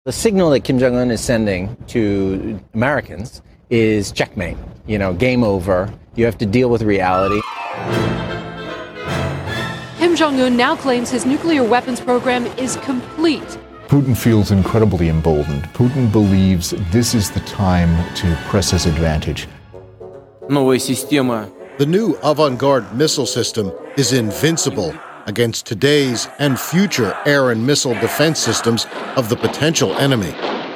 The signal that Kim Jong-un is sending to Americans is checkmate. Game over. You have to deal with reality. Kim Jong-un now claims his nuclear weapons program is complete. Putin feels incredibly emboldened. Putin believes this is the time to press his advantage. The new Avangard missile system is invincible against today's and future air and missile defense systems of the potential enemy.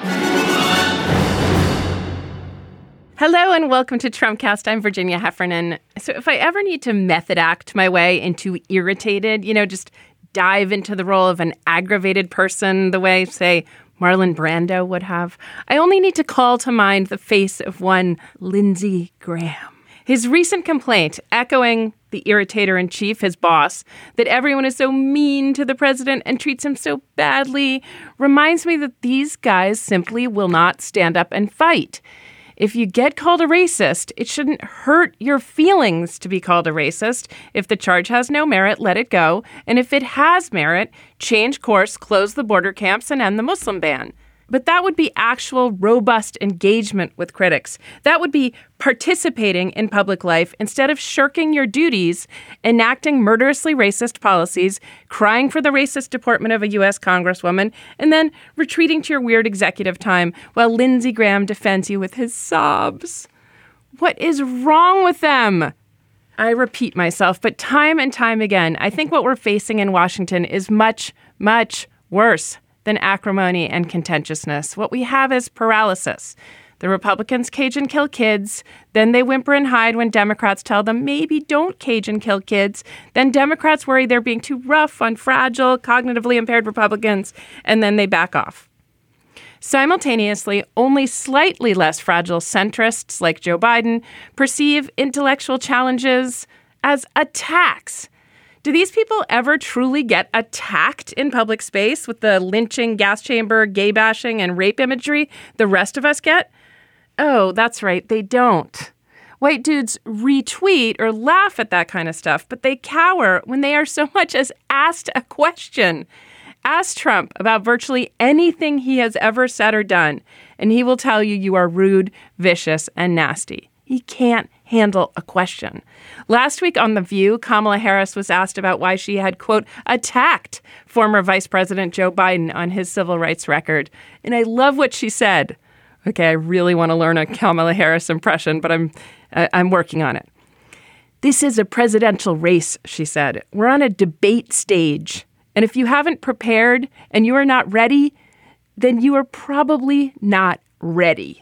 Hello and welcome to Trumpcast. I'm Virginia Heffernan. So if I ever need to method act my way into irritated, just dive into the role of an aggravated person the way, say, Marlon Brando would have, I only need to call to mind the face of one Lindsey Graham. His recent complaint, echoing the irritator-in-chief, his boss, that everyone is so mean to the president and treats him so badly, reminds me that these guys simply will not stand up and fight. If you get called a racist, it shouldn't hurt your feelings to be called a racist. If the charge has no merit, let it go. And if it has merit, change course, close the border camps, and end the Muslim ban. But that would be actual robust engagement with critics. That would be participating in public life instead of shirking your duties, enacting murderously racist policies, crying for the racist deportment of a U.S. Congresswoman, and then retreating to your weird executive time while Lindsey Graham defends you with his sobs. What is wrong with them? I repeat myself, but time and time again, I think what we're facing in Washington is much, much worse than acrimony and contentiousness. What we have is paralysis. The Republicans cage and kill kids. Then they whimper and hide when Democrats tell them, maybe don't cage and kill kids. Then Democrats worry they're being too rough on fragile, cognitively impaired Republicans, and then they back off. Simultaneously, only slightly less fragile centrists like Joe Biden perceive intellectual challenges as attacks. Do these people ever truly get attacked in public space with the lynching, gas chamber, gay bashing, and rape imagery the rest of us get? Oh, that's right, they don't. White dudes retweet or laugh at that kind of stuff, but they cower when they are so much as asked a question. Ask Trump about virtually anything he has ever said or done, and he will tell you are rude, vicious, and nasty. He can't handle a question. Last week on The View, Kamala Harris was asked about why she had, quote, attacked former Vice President Joe Biden on his civil rights record. And I love what she said. Okay, I really want to learn a Kamala Harris impression, but I'm working on it. This is a presidential race, she said. We're on a debate stage. And if you haven't prepared and you are not ready, then you are probably not ready.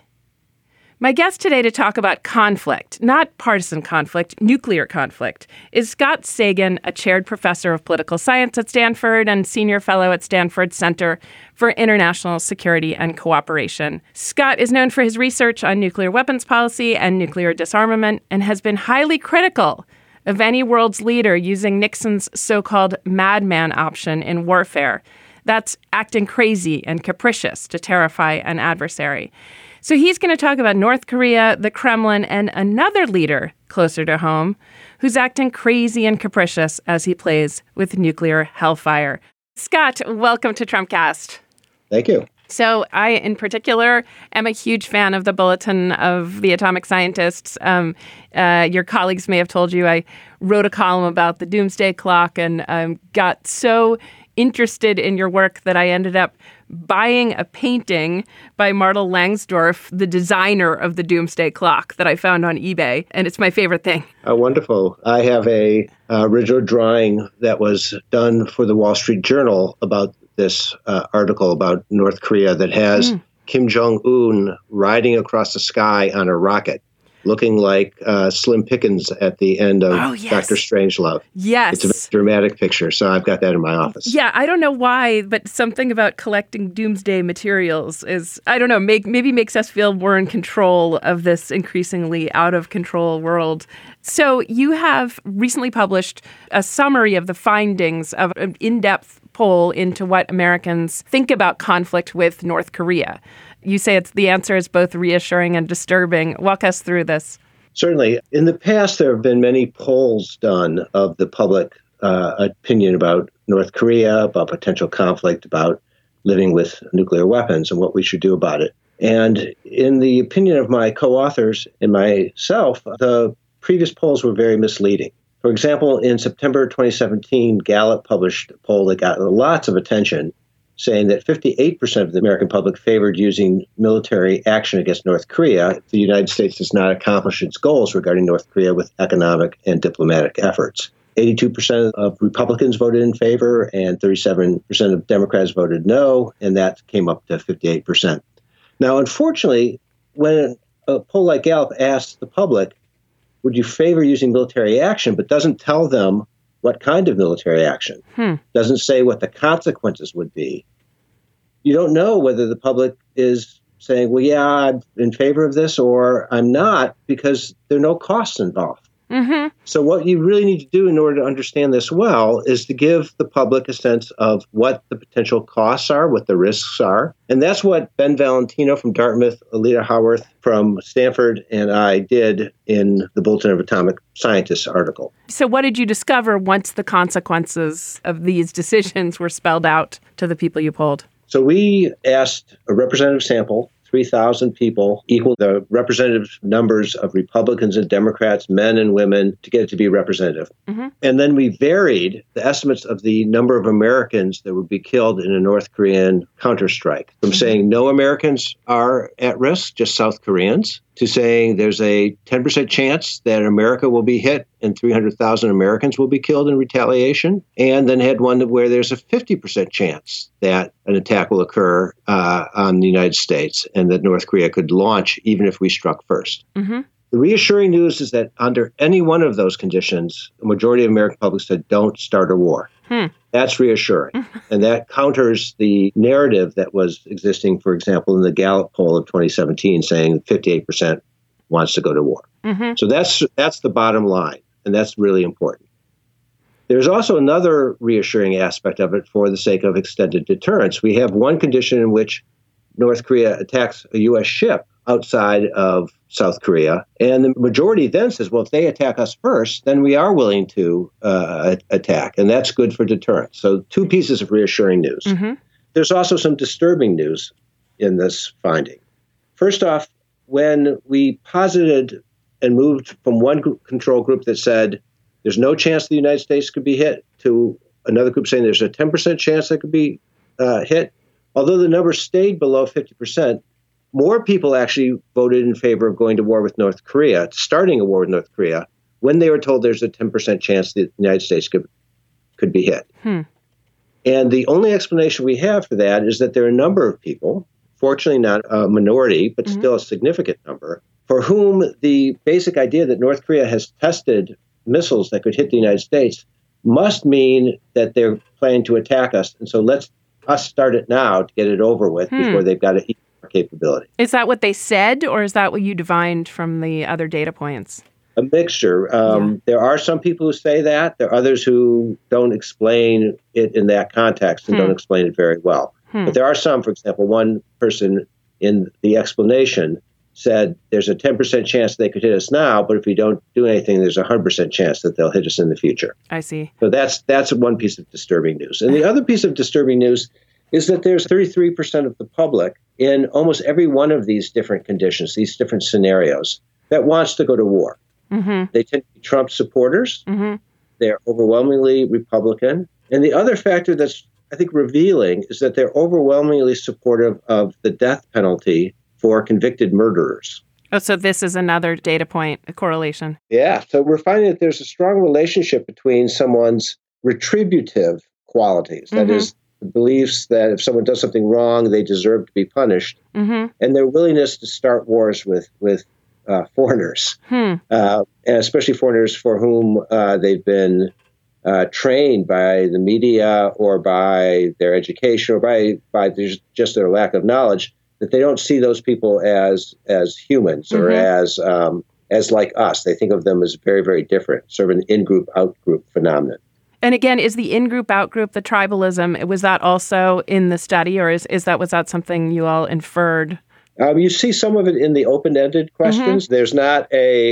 My guest today to talk about conflict, not partisan conflict, nuclear conflict, is Scott Sagan, a chaired professor of political science at Stanford and senior fellow at Stanford Center for International Security and Cooperation. Scott is known for his research on nuclear weapons policy and nuclear disarmament and has been highly critical of any world's leader using Nixon's so-called madman option in warfare. That's acting crazy and capricious to terrify an adversary. So he's going to talk about North Korea, the Kremlin, and another leader closer to home who's acting crazy and capricious as he plays with nuclear hellfire. Scott, welcome to Trumpcast. Thank you. So I, in particular, am a huge fan of the Bulletin of the Atomic Scientists. Your colleagues may have told you I wrote a column about the doomsday clock and got so interested in your work that I ended up buying a painting by Martel Langsdorff, the designer of the doomsday clock, that I found on eBay. And it's my favorite thing. Oh, wonderful. I have a original drawing that was done for the Wall Street Journal about this article about North Korea that has Kim Jong-un riding across the sky on a rocket, looking like Slim Pickens at the end of Dr. Strangelove. Yes. It's a very dramatic picture, so I've got that in my office. Yeah, I don't know why, but something about collecting doomsday materials is, I don't know, maybe makes us feel more in control of this increasingly out of control world. So you have recently published a summary of the findings of an in-depth poll into what Americans think about conflict with North Korea. You say the answer is both reassuring and disturbing. Walk us through this. Certainly. In the past, there have been many polls done of the public opinion about North Korea, about potential conflict, about living with nuclear weapons and what we should do about it. And in the opinion of my co-authors and myself, the previous polls were very misleading. For example, in September 2017, Gallup published a poll that got lots of attention, saying that 58% of the American public favored using military action against North Korea if the United States does not accomplish its goals regarding North Korea with economic and diplomatic efforts. 82% of Republicans voted in favor, and 37% of Democrats voted no, and that came up to 58%. Now, unfortunately, when a poll like Gallup asks the public, would you favor using military action, but doesn't tell them what kind of military action, doesn't say what the consequences would be, you don't know whether the public is saying, well, yeah, I'm in favor of this, or I'm not, because there are no costs involved. Mm-hmm. So what you really need to do in order to understand this well is to give the public a sense of what the potential costs are, what the risks are. And that's what Ben Valentino from Dartmouth, Alita Howarth from Stanford, and I did in the Bulletin of Atomic Scientists article. So what did you discover once the consequences of these decisions were spelled out to the people you polled? So we asked a representative sample, 3,000 people, equal the representative numbers of Republicans and Democrats, men and women, to get it to be representative. Mm-hmm. And then we varied the estimates of the number of Americans that would be killed in a North Korean counterstrike from saying no Americans are at risk, just South Koreans, to saying there's a 10% chance that America will be hit and 300,000 Americans will be killed in retaliation. And then had one where there's a 50% chance that an attack will occur on the United States and that North Korea could launch even if we struck first. Mm-hmm. The reassuring news is that under any one of those conditions, the majority of American public said don't start a war. That's reassuring. And that counters the narrative that was existing, for example, in the Gallup poll of 2017, saying 58% wants to go to war. Mm-hmm. So that's the bottom line, and that's really important. There's also another reassuring aspect of it for the sake of extended deterrence. We have one condition in which North Korea attacks a U.S. ship outside of South Korea. And the majority then says, well, if they attack us first, then we are willing to attack. And that's good for deterrence. So two pieces of reassuring news. Mm-hmm. There's also some disturbing news in this finding. First off, when we posited and moved from one control group that said there's no chance the United States could be hit to another group saying there's a 10% chance that could be hit, although the number stayed below 50%, more people actually voted in favor of going to war with North Korea, starting a war with North Korea, when they were told there's a 10% chance the United States could be hit. And the only explanation we have for that is that there are a number of people, fortunately not a minority, but still a significant number, for whom the basic idea that North Korea has tested missiles that could hit the United States must mean that they're planning to attack us. And so let's us start it now to get it over with before they've got a capability. Is that what they said, or is that what you divined from the other data points? A mixture. There are some people who say that. There are others who don't explain it in that context and don't explain it very well. But there are some, for example, one person in the explanation said there's a 10% chance they could hit us now, but if we don't do anything, there's a 100% chance that they'll hit us in the future. I see. So that's one piece of disturbing news. And the other piece of disturbing news is that there's 33% of the public in almost every one of these different conditions, these different scenarios, that wants to go to war. Mm-hmm. They tend to be Trump supporters. Mm-hmm. They're overwhelmingly Republican. And the other factor that's, I think, revealing is that they're overwhelmingly supportive of the death penalty for convicted murderers. Oh, so this is another data point, a correlation. Yeah. So we're finding that there's a strong relationship between someone's retributive qualities, that is, the beliefs that if someone does something wrong, they deserve to be punished, and their willingness to start wars with foreigners, and especially foreigners for whom they've been trained by the media or by their education or by just their lack of knowledge, that they don't see those people as humans or as like us. They think of them as very, very different, sort of an in-group, out-group phenomenon. And again, is the in-group, out-group, the tribalism, was that also in the study, or was that something you all inferred? You see some of it in the open-ended questions. There's not a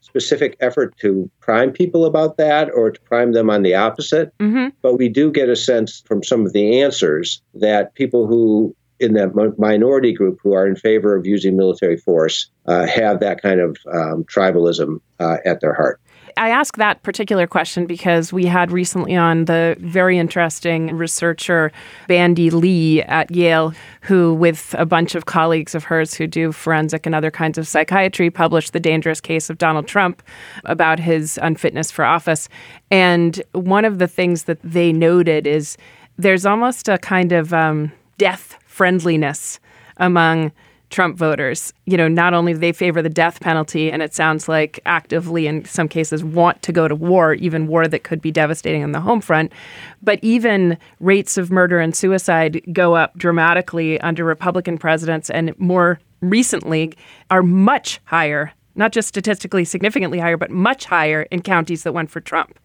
specific effort to prime people about that or to prime them on the opposite. But we do get a sense from some of the answers that people who in that minority group who are in favor of using military force have that kind of tribalism at their heart. I ask that particular question because we had recently on the very interesting researcher Bandy Lee at Yale, who with a bunch of colleagues of hers who do forensic and other kinds of psychiatry, published The Dangerous Case of Donald Trump about his unfitness for office. And one of the things that they noted is there's almost a kind of death friendliness among Trump voters. You know, not only do they favor the death penalty, and it sounds like actively in some cases want to go to war, even war that could be devastating on the home front, but even rates of murder and suicide go up dramatically under Republican presidents, and more recently are much higher, not just statistically significantly higher, but much higher in counties that went for Trump.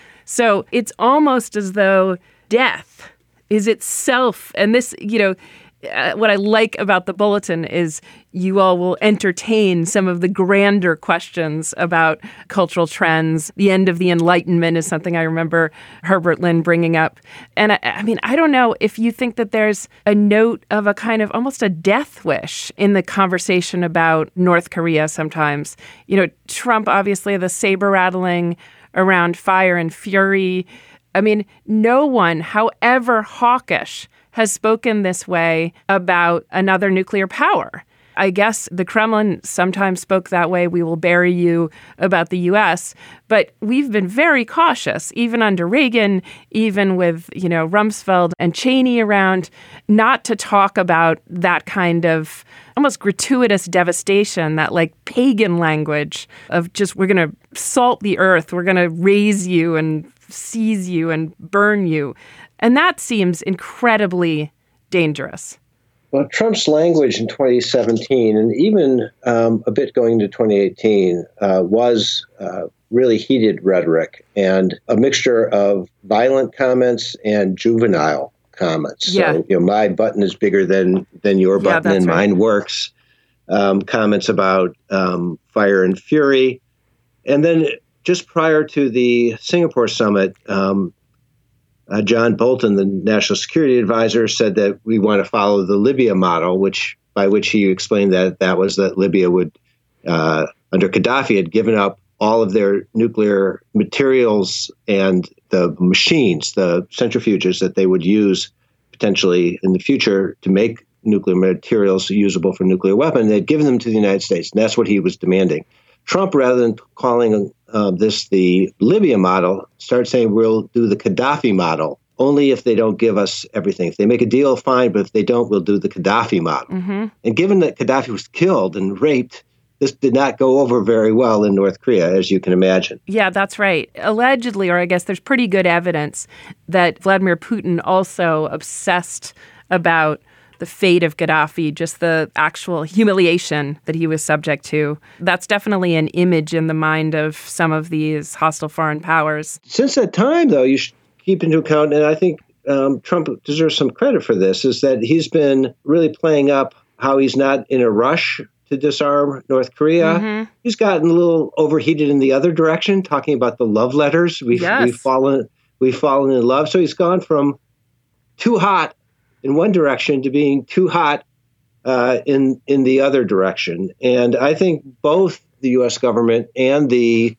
So it's almost as though death is itself, and this, you know, what I like about the bulletin is you all will entertain some of the grander questions about cultural trends. The end of the Enlightenment is something I remember Herbert Lynn bringing up. And I mean, I don't know if you think that there's a note of a kind of almost a death wish in the conversation about North Korea sometimes. You know, Trump, obviously, the saber rattling around fire and fury. I mean, no one, however hawkish, has spoken this way about another nuclear power. I guess the Kremlin sometimes spoke that way. We will bury you about the U.S. But we've been very cautious, even under Reagan, even with, you know, Rumsfeld and Cheney around, not to talk about that kind of almost gratuitous devastation, that like pagan language of just we're going to salt the earth, we're going to raise you and seize you and burn you. And that seems incredibly dangerous. Well, Trump's language in 2017 and even a bit going into 2018 was really heated rhetoric and a mixture of violent comments and juvenile comments. Yeah. So, you know, my button is bigger than your button and right. mine works. Comments about fire and fury. And then just prior to the Singapore summit, John Bolton, the national security advisor, said that we want to follow the Libya model, by which he explained that was that Libya would, under Gaddafi, had given up all of their nuclear materials and the machines, the centrifuges that they would use potentially in the future to make nuclear materials usable for nuclear weapons. They'd given them to the United States, and that's what he was demanding. Trump, rather than calling this the Libya model, started saying we'll do the Gaddafi model, only if they don't give us everything. If they make a deal, fine, but if they don't, we'll do the Gaddafi model. Mm-hmm. And given that Gaddafi was killed and raped, this did not go over very well in North Korea, as you can imagine. Yeah, that's right. Allegedly, or I guess there's pretty good evidence that Vladimir Putin also obsessed about the fate of Gaddafi, just the actual humiliation that he was subject to. That's definitely an image in the mind of some of these hostile foreign powers. Since that time, though, you should keep into account, and I think Trump deserves some credit for this, is that he's been really playing up how he's not in a rush to disarm North Korea. Mm-hmm. He's gotten a little overheated in the other direction, talking about the love letters. We've fallen in love. So he's gone from too hot in one direction to being too hot in the other direction. And I think both the U.S. government and the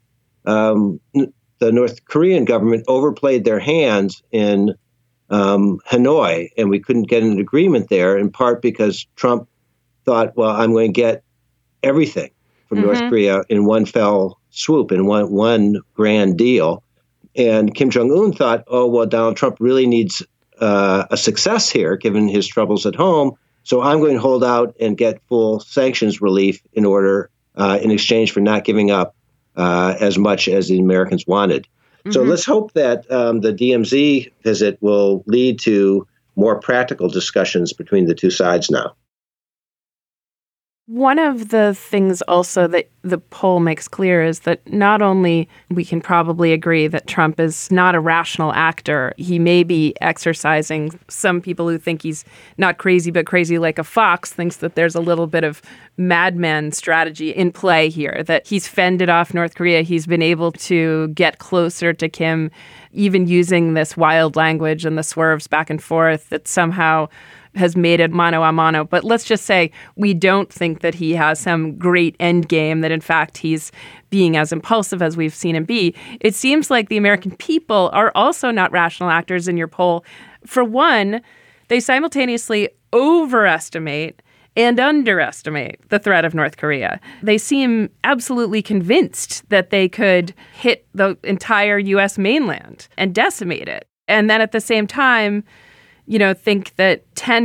North Korean government overplayed their hands in Hanoi, and we couldn't get an agreement there, in part because Trump thought, well, I'm going to get everything from North Korea in one fell swoop, in one grand deal. And Kim Jong-un thought, oh, well, Donald Trump really needs a success here, given his troubles at home. So I'm going to hold out and get full sanctions relief in exchange for not giving up as much as the Americans wanted. Mm-hmm. So let's hope that the DMZ visit will lead to more practical discussions between the two sides now. One of the things also that the poll makes clear is that not only we can probably agree that Trump is not a rational actor, he may be exercising, some people who think he's not crazy but crazy like a fox thinks that there's a little bit of madman strategy in play here, that he's fended off North Korea. He's been able to get closer to Kim, even using this wild language and the swerves back and forth that somehow has made it mano a mano. But let's just say we don't think that he has some great end game, that in fact he's being as impulsive as we've seen him be. It seems like the American people are also not rational actors in your poll. For one, they simultaneously overestimate and underestimate the threat of North Korea. They seem absolutely convinced that they could hit the entire U.S. mainland and decimate it. And then at the same time, think that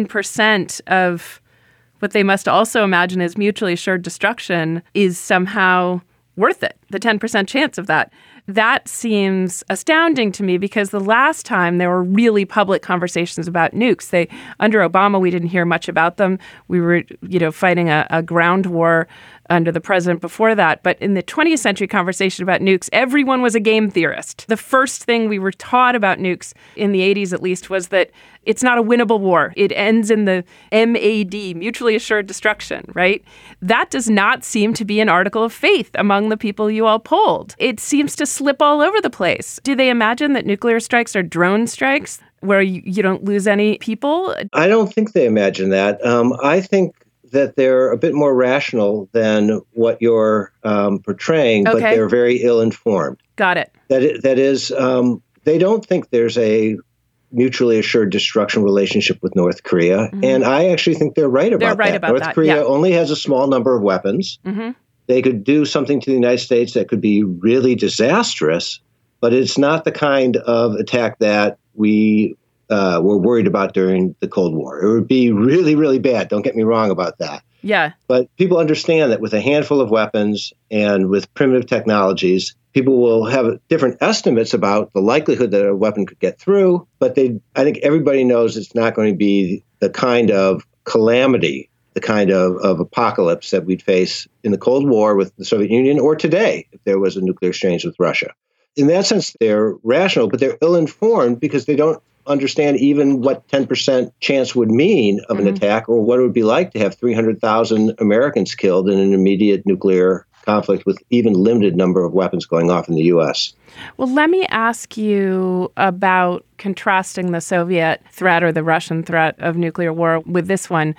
10% of what they must also imagine is mutually assured destruction is somehow worth it, the 10% chance of that. That seems astounding to me because the last time there were really public conversations about nukes, under Obama, we didn't hear much about them. We were, fighting a ground war under the president before that. But in the 20th century conversation about nukes, everyone was a game theorist. The first thing we were taught about nukes, in the 80s at least, was that it's not a winnable war. It ends in the MAD, mutually assured destruction, right? That does not seem to be an article of faith among the people you all polled. It seems to slip all over the place. Do they imagine that nuclear strikes are drone strikes where you don't lose any people? I don't think they imagine that. I think that they're a bit more rational than what you're portraying, but they're very ill-informed. Got it. That is, they don't think there's a mutually assured destruction relationship with North Korea, and I actually think they're right about that. North Korea only has a small number of weapons. Mm-hmm. They could do something to the United States that could be really disastrous, but it's not the kind of attack that we were worried about during the Cold War. It would be really, really bad. Don't get me wrong about that. Yeah. But people understand that with a handful of weapons and with primitive technologies, people will have different estimates about the likelihood that a weapon could get through. But I think everybody knows it's not going to be the kind of calamity, the kind of apocalypse that we'd face in the Cold War with the Soviet Union or today if there was a nuclear exchange with Russia. In that sense, they're rational, but they're ill-informed because they don't understand even what 10% chance would mean of an attack or what it would be like to have 300,000 Americans killed in an immediate nuclear conflict with even limited number of weapons going off in the U.S. Well, let me ask you about contrasting the Soviet threat or the Russian threat of nuclear war with this one.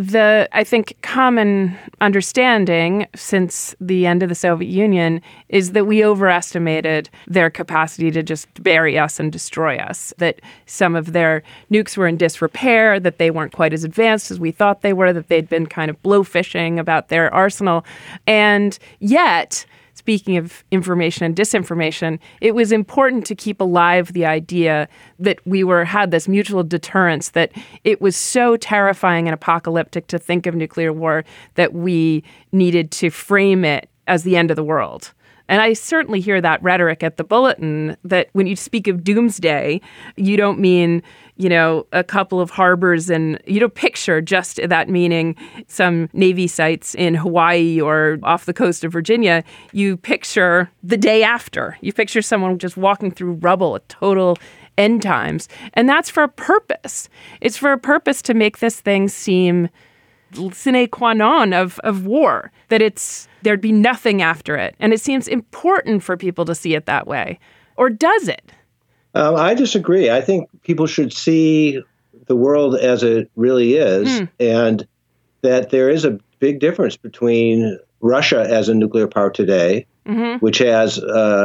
I think, common understanding since the end of the Soviet Union is that we overestimated their capacity to just bury us and destroy us, that some of their nukes were in disrepair, that they weren't quite as advanced as we thought they were, that they'd been kind of blowfishing about their arsenal. And yet, speaking of information and disinformation, it was important to keep alive the idea that we had this mutual deterrence, that it was so terrifying and apocalyptic to think of nuclear war that we needed to frame it as the end of the world. And I certainly hear that rhetoric at the Bulletin, that when you speak of doomsday, you don't mean, a couple of harbors, and you don't picture just that meaning some Navy sites in Hawaii or off the coast of Virginia. You picture the day after. You picture someone just walking through rubble at total end times. And that's for a purpose. It's for a purpose to make this thing seem sine qua non of war, that there'd be nothing after it. And it seems important for people to see it that way. Or does it? I disagree. I think people should see the world as it really is, and that there is a big difference between Russia as a nuclear power today, which has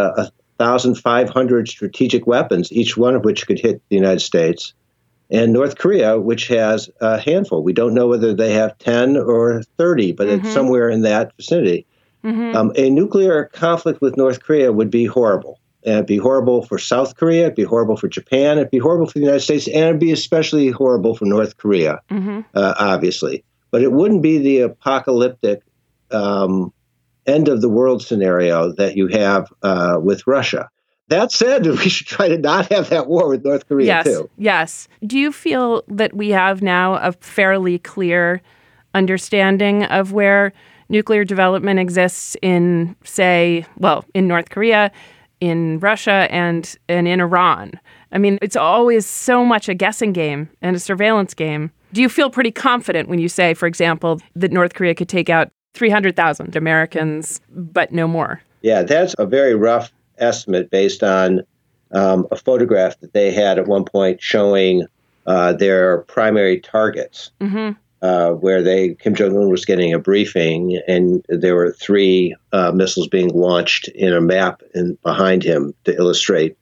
1,500 strategic weapons, each one of which could hit the United States, and North Korea, which has a handful. We don't know whether they have 10 or 30, but it's somewhere in that vicinity. A nuclear conflict with North Korea would be horrible. And it'd be horrible for South Korea, it'd be horrible for Japan, it'd be horrible for the United States, and it'd be especially horrible for North Korea, obviously. But it wouldn't be the apocalyptic end of the world scenario that you have with Russia. That said, we should try to not have that war with North Korea, too. Yes. Do you feel that we have now a fairly clear understanding of where nuclear development exists in, say, in North Korea, in Russia, and in Iran. I mean, it's always so much a guessing game and a surveillance game. Do you feel pretty confident when you say, for example, that North Korea could take out 300,000 Americans, but no more? Yeah, that's a very rough estimate based on a photograph that they had at one point showing their primary targets, where Kim Jong-un was getting a briefing, and there were 3 missiles being launched in a map behind him to illustrate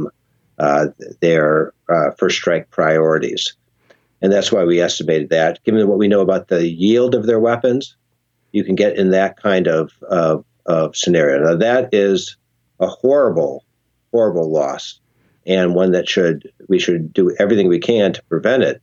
their first strike priorities. And that's why we estimated that. Given what we know about the yield of their weapons, you can get in that kind of scenario. Now, that is a horrible, horrible loss, and one that we should do everything we can to prevent it.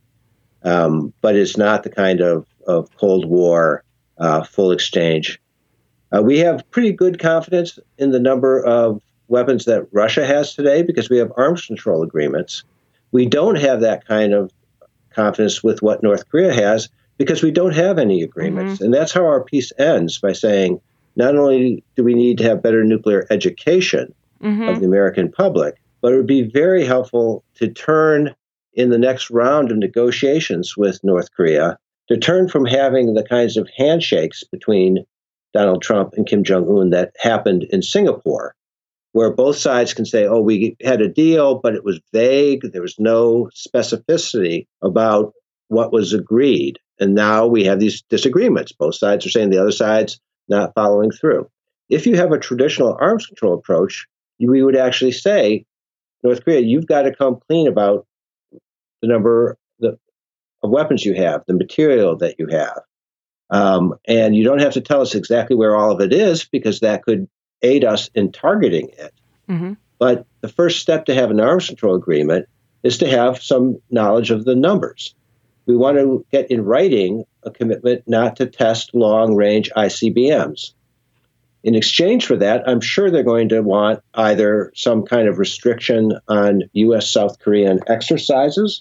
But it's not the kind of Cold War full exchange. We have pretty good confidence in the number of weapons that Russia has today because we have arms control agreements. We don't have that kind of confidence with what North Korea has because we don't have any agreements. And that's how our peace ends, by saying not only do we need to have better nuclear education of the American public, but it would be very helpful to turn in the next round of negotiations with North Korea, to turn from having the kinds of handshakes between Donald Trump and Kim Jong-un that happened in Singapore, where both sides can say, oh, we had a deal, but it was vague. There was no specificity about what was agreed. And now we have these disagreements. Both sides are saying the other side's not following through. If you have a traditional arms control approach, we would actually say, North Korea, you've got to come clean about the number of weapons you have, the material that you have. And you don't have to tell us exactly where all of it is, because that could aid us in targeting it. But the first step to have an arms control agreement is to have some knowledge of the numbers. We want to get in writing a commitment not to test long-range ICBMs. In exchange for that, I'm sure they're going to want either some kind of restriction on U.S.-South Korean exercises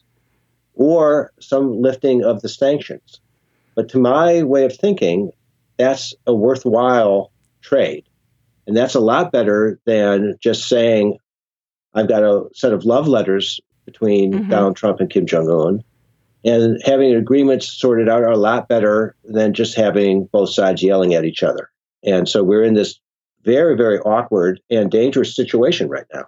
or some lifting of the sanctions. But to my way of thinking, that's a worthwhile trade. And that's a lot better than just saying, I've got a set of love letters between Donald Trump and Kim Jong-un. And having agreements sorted out are a lot better than just having both sides yelling at each other. And so we're in this very, very awkward and dangerous situation right now.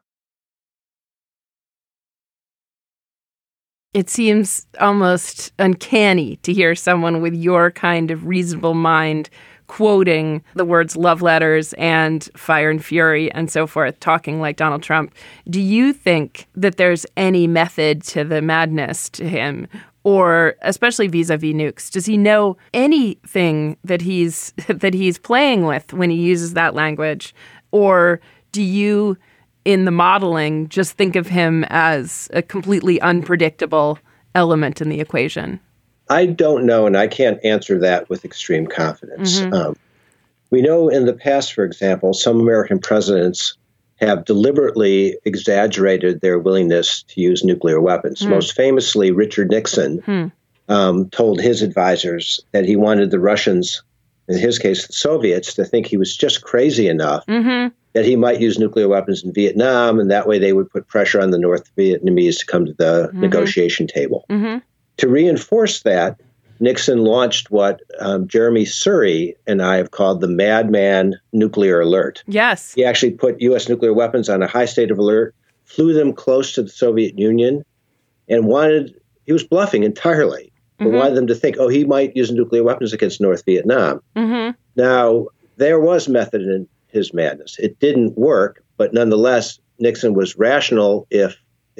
It seems almost uncanny to hear someone with your kind of reasonable mind quoting the words love letters and fire and fury and so forth, talking like Donald Trump. Do you think that there's any method to the madness to him, or especially vis-a-vis nukes? Does he know anything that he's playing with when he uses that language? Or do you, in the modeling, just think of him as a completely unpredictable element in the equation? I don't know, and I can't answer that with extreme confidence. We know in the past, for example, some American presidents have deliberately exaggerated their willingness to use nuclear weapons. Most famously, Richard Nixon told his advisors that he wanted the Russians, in his case, the Soviets, to think he was just crazy enough that he might use nuclear weapons in Vietnam, and that way they would put pressure on the North Vietnamese to come to the negotiation table. To reinforce that, Nixon launched what Jeremy Surrey and I have called the Madman Nuclear Alert. Yes. He actually put U.S. nuclear weapons on a high state of alert, flew them close to the Soviet Union, and he was bluffing entirely, but wanted them to think, oh, he might use nuclear weapons against North Vietnam. Now, there was method in his madness. It didn't work, but nonetheless, Nixon was rational, if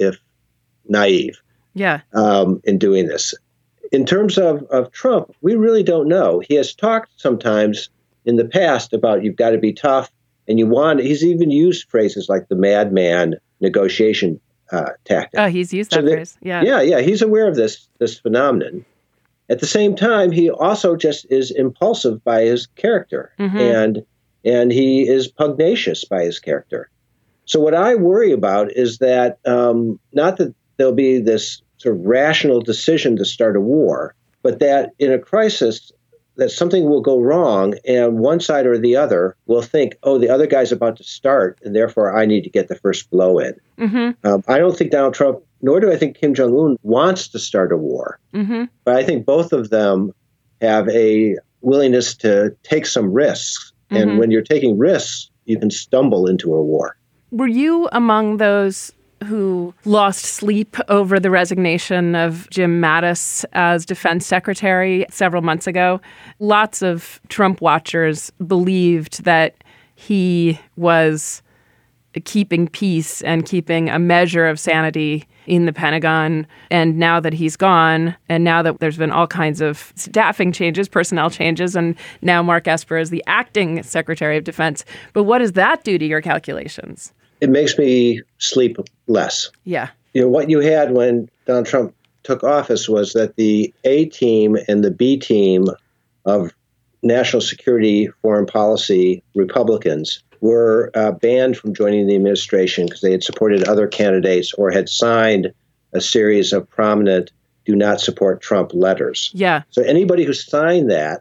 naive. In doing this. In terms of Trump, we really don't know. He has talked sometimes in the past about you've got to be tough, and he's even used phrases like the madman negotiation tactic. Oh, he's used that phrase. Yeah, he's aware of this phenomenon. At the same time, he also just is impulsive by his character, and he is pugnacious by his character. So what I worry about is that not that there'll be this sort of rational decision to start a war, but that in a crisis, that something will go wrong, and one side or the other will think, oh, the other guy's about to start, and therefore I need to get the first blow in. I don't think Donald Trump, nor do I think Kim Jong-un wants to start a war. But I think both of them have a willingness to take some risks. And when you're taking risks, you can stumble into a war. Were you among those who lost sleep over the resignation of Jim Mattis as defense secretary several months ago? Lots of Trump watchers believed that he was keeping peace and keeping a measure of sanity in the Pentagon. And now that he's gone, and now that there's been all kinds of staffing changes, personnel changes, and now Mark Esper is the acting Secretary of Defense. But what does that do to your calculations? It makes me sleep less. Yeah. What you had when Donald Trump took office was that the A team and the B team of national security, foreign policy Republicans were banned from joining the administration because they had supported other candidates or had signed a series of prominent do not support Trump letters. Yeah. So anybody who signed that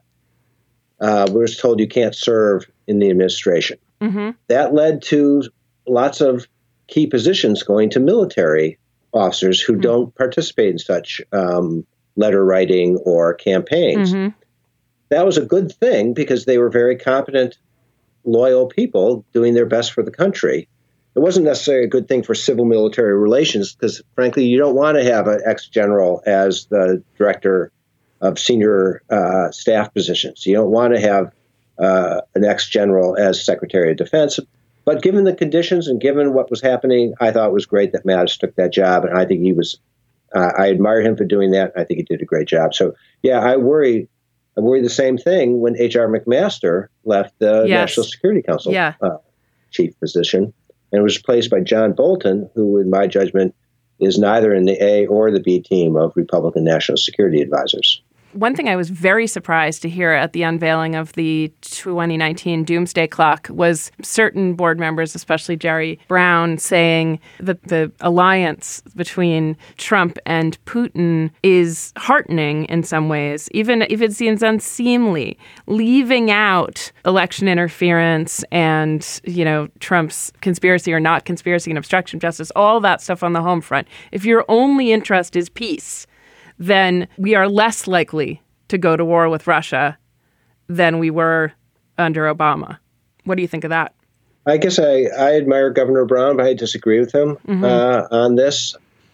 was told you can't serve in the administration. That led to lots of key positions going to military officers who don't participate in such letter writing or campaigns. That was a good thing because they were very competent, loyal people doing their best for the country. It wasn't necessarily a good thing for civil-military relations because, frankly, you don't want to have an ex-general as the director of senior staff positions. You don't want to have an ex-general as Secretary of Defense. But given the conditions and given what was happening, I thought it was great that Mattis took that job. And I think he was, I admire him for doing that. I think he did a great job. So, yeah, I worry the same thing when H.R. McMaster left the National Security Council chief position and was replaced by John Bolton, who, in my judgment, is neither in the A or the B team of Republican national security advisors. One thing I was very surprised to hear at the unveiling of the 2019 Doomsday Clock was certain board members, especially Jerry Brown, saying that the alliance between Trump and Putin is heartening in some ways, even if it seems unseemly, leaving out election interference and, Trump's conspiracy or not conspiracy and obstruction of justice, all that stuff on the home front. If your only interest is peace, then we are less likely to go to war with Russia than we were under Obama. What do you think of that? I guess I admire Governor Brown, but I disagree with him on this.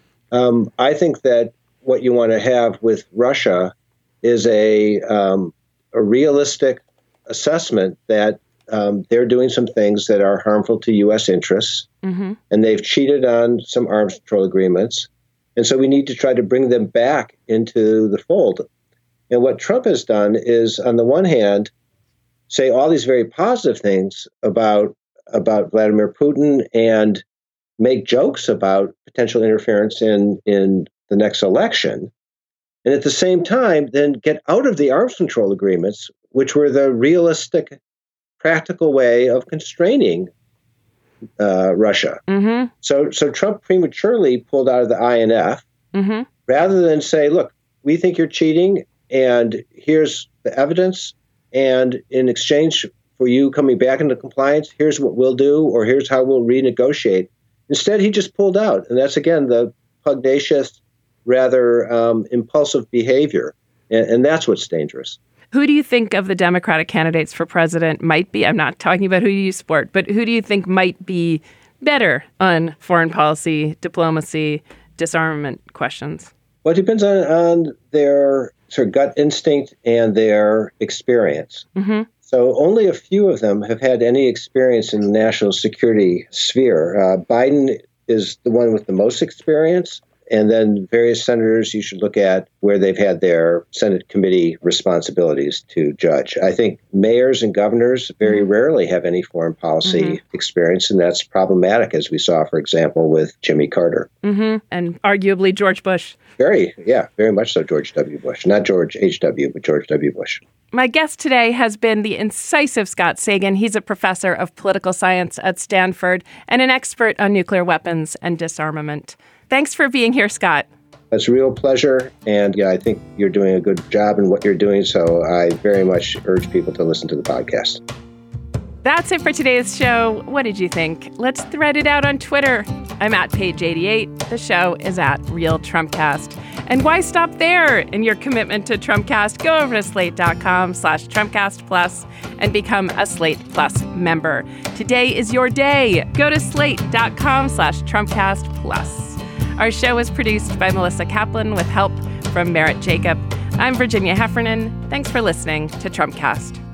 I think that what you want to have with Russia is a realistic assessment that they're doing some things that are harmful to U.S. interests, and they've cheated on some arms control agreements. And so we need to try to bring them back into the fold. And what Trump has done is, on the one hand, say all these very positive things about Vladimir Putin and make jokes about potential interference in the next election. And at the same time, then get out of the arms control agreements, which were the realistic, practical way of constraining Russia. So Trump prematurely pulled out of the INF rather than say, look, we think you're cheating and here's the evidence. And in exchange for you coming back into compliance, here's what we'll do, or here's how we'll renegotiate. Instead, he just pulled out. And that's, again, the pugnacious, rather impulsive behavior. And that's what's dangerous. Who do you think of the Democratic candidates for president might be? I'm not talking about who you support, but who do you think might be better on foreign policy, diplomacy, disarmament questions? Well, it depends on their sort of gut instinct and their experience. So only a few of them have had any experience in the national security sphere. Biden is the one with the most experience. And then various senators, you should look at where they've had their Senate committee responsibilities to judge. I think mayors and governors very rarely have any foreign policy experience, and that's problematic, as we saw, for example, with Jimmy Carter. And arguably George Bush. Very much so George W. Bush. Not George H.W., but George W. Bush. My guest today has been the incisive Scott Sagan. He's a professor of political science at Stanford and an expert on nuclear weapons and disarmament. Thanks for being here, Scott. It's a real pleasure. And yeah, I think you're doing a good job in what you're doing. So I very much urge people to listen to the podcast. That's it for today's show. What did you think? Let's thread it out on Twitter. I'm at Page88. The show is at Real Trumpcast. And why stop there in your commitment to Trumpcast? Go over to slate.com/Trumpcast Plus and become a Slate Plus member. Today is your day. Go to slate.com/Trumpcast Plus. Our show is produced by Melissa Kaplan with help from Merritt Jacob. I'm Virginia Heffernan. Thanks for listening to Trumpcast.